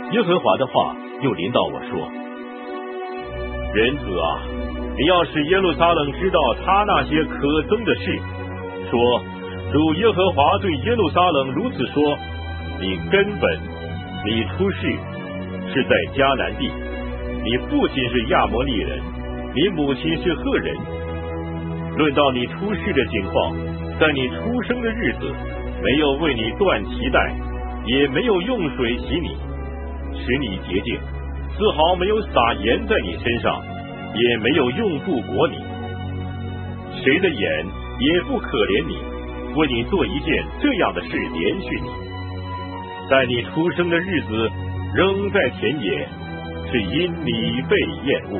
耶和华的话又临到我说：人子啊，你要使耶路撒冷知道他那些可憎的事，说主耶和华对耶路撒冷如此说：你根本，你出世是在迦南地，你父亲是亚摩利人，你母亲是赫人。论到你出世的情况，在你出生的日子，没有为你断脐带，也没有用水洗你，使你洁净，丝毫没有撒盐在你身上，也没有用布裹你。谁的眼也不可怜你，为你做一件这样的事连续你。在你出生的日子仍在田野，是因你被厌恶。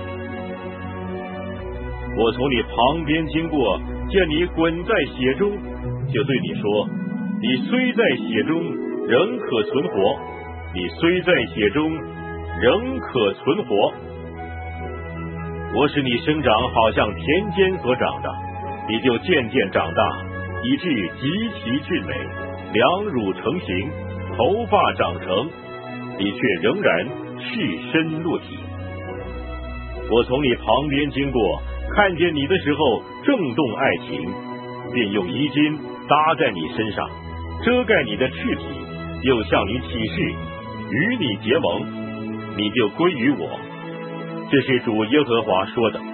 我从你旁边经过，见你滚在血中，就对你说：你虽在血中，仍可存活；你虽在血中，仍可存活。我使你生长好像田间所长的，你就渐渐长大，以致极其俊美，两乳成形，头发长成，你却仍然赤身露体。我从你旁边经过，看见你的时候正动爱情，便用衣襟搭在你身上，遮盖你的赤体，又向你起誓，与你结盟，你就归于我。这是主耶和华说的。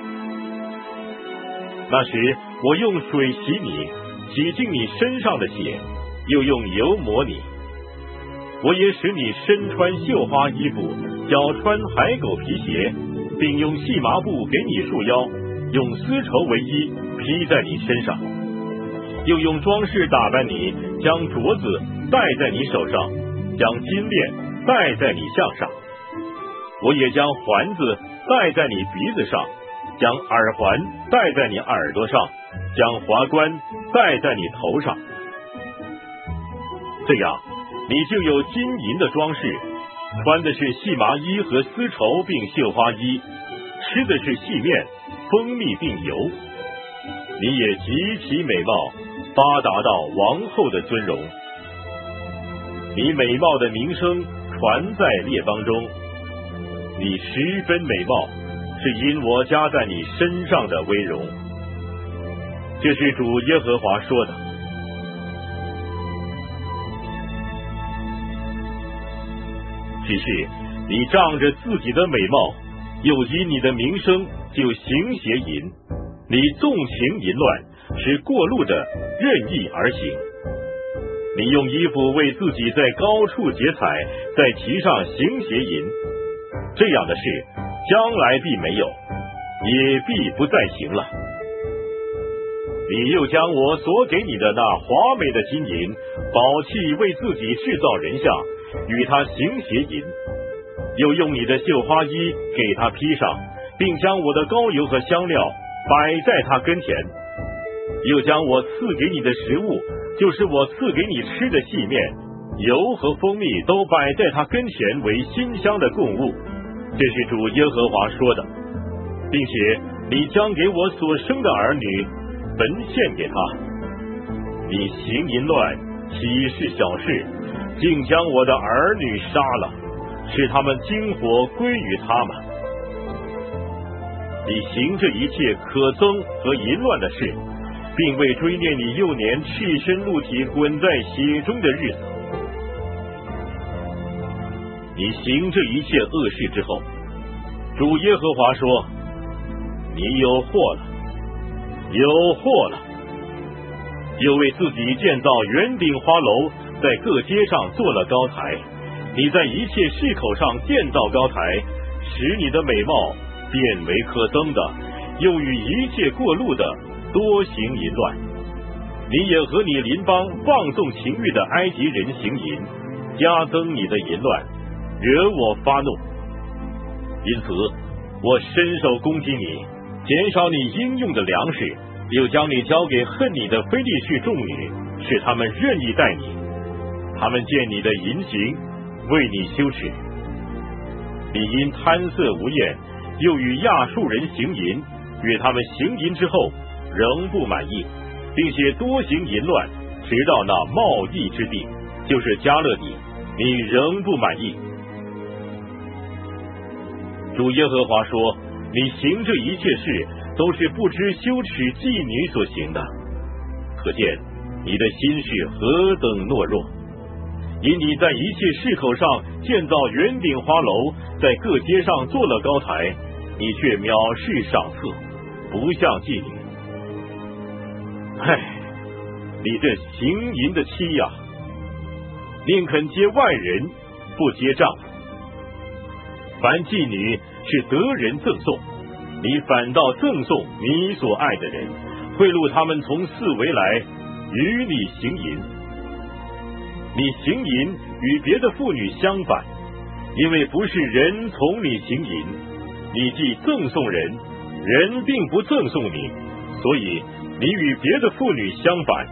那时我用水洗你，洗净你身上的血，又用油抹你。我也使你身穿绣花衣服，脚穿海狗皮鞋，并用细麻布给你束腰，用丝绸为衣披在你身上，又用装饰打扮你，将镯子戴在你手上，将金链戴在你项上。我也将环子戴在你鼻子上，将耳环戴在你耳朵上，将华冠戴在你头上。这样你就有金银的装饰，穿的是细麻衣和丝绸并绣花衣，吃的是细面、蜂蜜并油。你也极其美貌，发达到王后的尊荣。你美貌的名声传在列邦中，你十分美貌，是因我加在你身上的威荣。这是主耶和华说的。只是你仗着自己的美貌，又以你的名声就行邪淫，你纵情淫乱，使过路的任意而行。你用衣服为自己在高处结彩，在其上行邪淫，这样的事将来必没有，也必不再行了。你又将我所给你的那华美的金银宝器为自己制造人像，与他行邪淫，又用你的绣花衣给他披上，并将我的膏油和香料摆在他跟前，又将我赐给你的食物，就是我赐给你吃的细面、油和蜂蜜都摆在他跟前为馨香的供物。这是主耶和华说的，并且你将给我所生的儿女焚献给他。你行淫乱，岂是小事，竟将我的儿女杀了，使他们经火归于他们。你行这一切可憎和淫乱的事，并未追念你幼年赤身露体滚在血中的日子。你行这一切恶事之后，主耶和华说：你有祸了，有祸了！又为自己建造圆顶花楼，在各街上做了高台。你在一切市口上建造高台，使你的美貌变为可憎的，又与一切过路的多行淫乱。你也和你邻邦放纵情欲的埃及人行淫，加增你的淫乱，惹我发怒。因此我伸手攻击你，减少你应用的粮食，又将你交给恨你的非利士众女，使他们任意待你。他们见你的淫行，为你羞耻。你因贪色无厌，又与亚述人行淫，与他们行淫之后仍不满意，并且多行淫乱，直到那贸易之地，就是加勒底，你仍不满意。 主耶和华说，你行这一切事都是不知羞耻妓女所行的，可见你的心是何等懦弱。因你在一切市口上建造圆顶花楼，在各街上做了高台，你却藐视赏赐，不像妓女。唉，你这行淫的妻呀，宁肯接外人，不接丈夫。凡妓女是得人赠送，你反倒赠送你所爱的人，贿赂他们从四围来与你行淫。你行淫与别的妇女相反，因为不是人从你行淫，你既赠送人，人并不赠送你，所以你与别的妇女相反。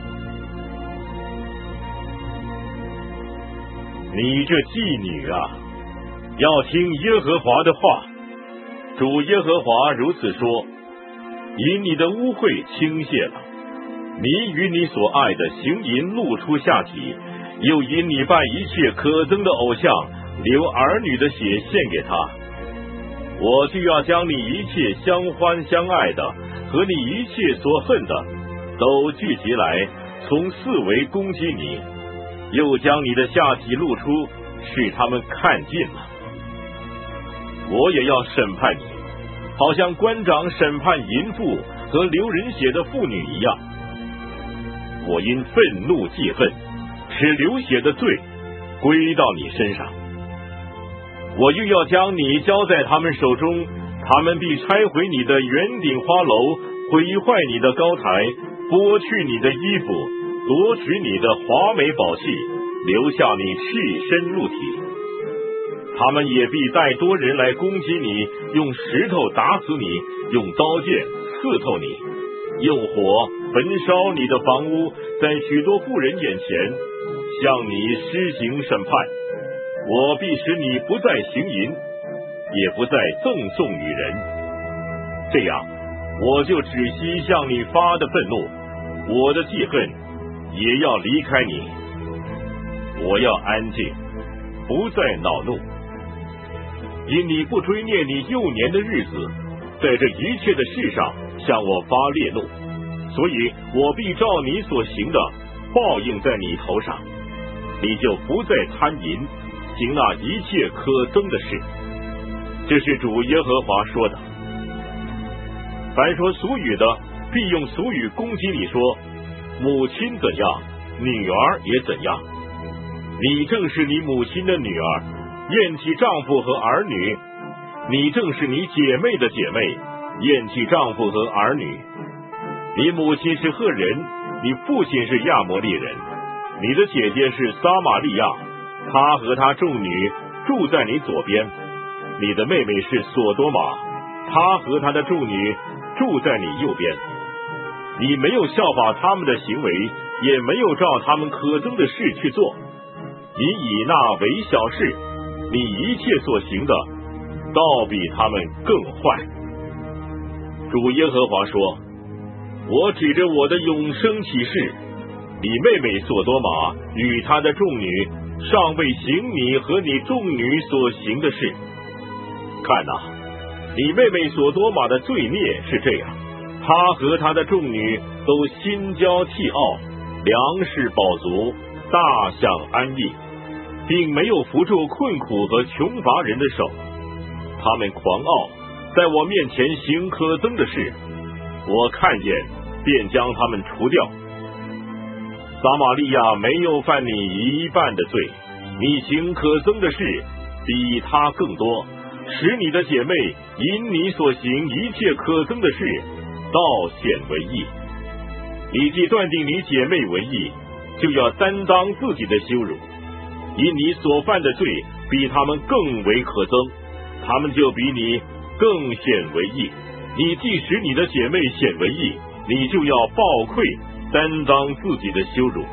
你这妓女啊，要听耶和华的话。主耶和华如此说，因你的污秽倾泻了，你与你所爱的行淫露出下体，又因你拜一切可憎的偶像，流儿女的血献给他，我就要将你一切相欢相爱的和你一切所恨的都聚集来，从四围攻击你，又将你的下体露出，使他们看尽了。我也要审判你，好像官长审判淫妇和流人血的妇女一样。我因愤怒记恨，使流血的罪归到你身上。我又要将你交在他们手中，他们必拆毁你的圆顶花楼，毁坏你的高台，剥去你的衣服，夺取你的华美宝器，留下你赤身露体。他们也必带多人来攻击你，用石头打死你，用刀剑刺透你，用火焚烧你的房屋，在许多妇人眼前向你施行审判。我必使你不再行淫，也不再赠送女人，这样我就止息向你发的愤怒，我的记恨也要离开你。我要安静，不再恼怒，因你不追念你幼年的日子，在这一切的事上向我发烈怒，所以我必照你所行的报应在你头上，你就不再贪淫，行那一切可憎的事。这是主耶和华说的。凡说俗语的，必用俗语攻击你说，母亲怎样，女儿也怎样。你正是你母亲的女儿，厌弃丈夫和儿女；你正是你姐妹的姐妹，厌弃丈夫和儿女。你母亲是赫人，你父亲是亚摩利人，你的姐姐是撒玛利亚，她和她众女住在你左边。你的妹妹是索多玛，她和她的众女住在你右边。你没有效法他们的行为，也没有照他们可憎的事去做，你以那为小事，你一切所行的倒比他们更坏。主耶和华说，我指着我的永生起誓，你妹妹索多玛与她的众女尚未行你和你众女所行的事。看哪，你妹妹索多玛的罪孽是这样，她和她的众女都心骄气傲，粮食饱足，大享安逸，并没有扶助困苦和穷乏人的手。他们狂傲，在我面前行可憎的事，我看见便将他们除掉。撒玛利亚没有犯你一半的罪，你行可憎的事比他更多，使你的姐妹因你所行一切可憎的事倒显为义。你既断定你姐妹为义，就要担当自己的羞辱，因你所犯的罪比他们更为可憎，他们就比你更显为义。你既使你的姐妹显为义，你就要抱愧，担当自己的羞辱。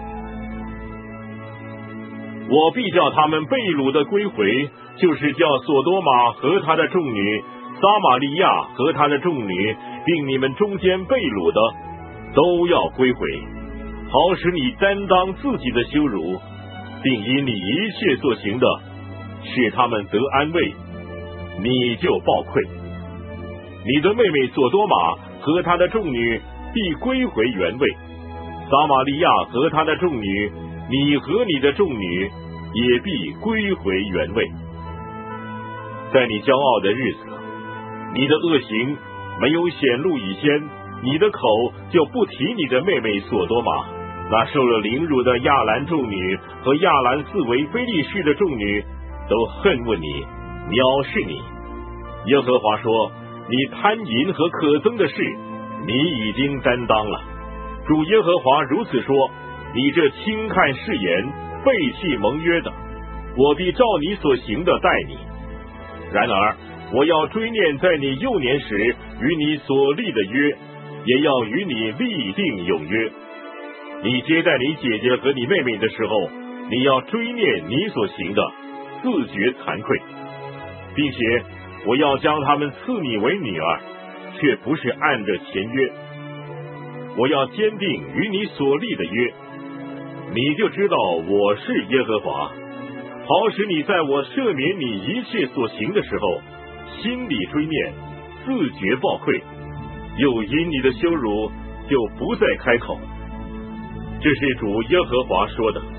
我必叫他们被掳的归回，就是叫索多玛和他的众女，撒玛利亚和他的众女，并你们中间被掳的都要归回，好使你担当自己的羞辱，并因你一切所行的使他们得安慰。 你就报愧。你的妹妹索多玛和她的众女必归回原位，撒玛利亚和她的众女，你和你的众女也必归回原位。在你骄傲的日子，你的恶行没有显露以前，你的口就不提你的妹妹索多玛，那受了凌辱的亚兰众女和亚兰四围非利士的众女都恨恶你，藐视你。耶和华说，你贪淫和可憎的事，你已经担当了。主耶和华如此说，你这轻看誓言、背弃盟约的，我必照你所行的待你。然而我要追念在你幼年时与你所立的约，也要与你立定永约。你接待你姐姐和你妹妹的时候，你要追念你所行的，自觉惭愧，并且我要将他们赐你为女儿，却不是按着前约。我要坚定与你所立的约，你就知道我是耶和华，好使你在我赦免你一切所行的时候，心里追念，自觉报愧，又因你的羞辱就不再开口。这是主耶和华说的。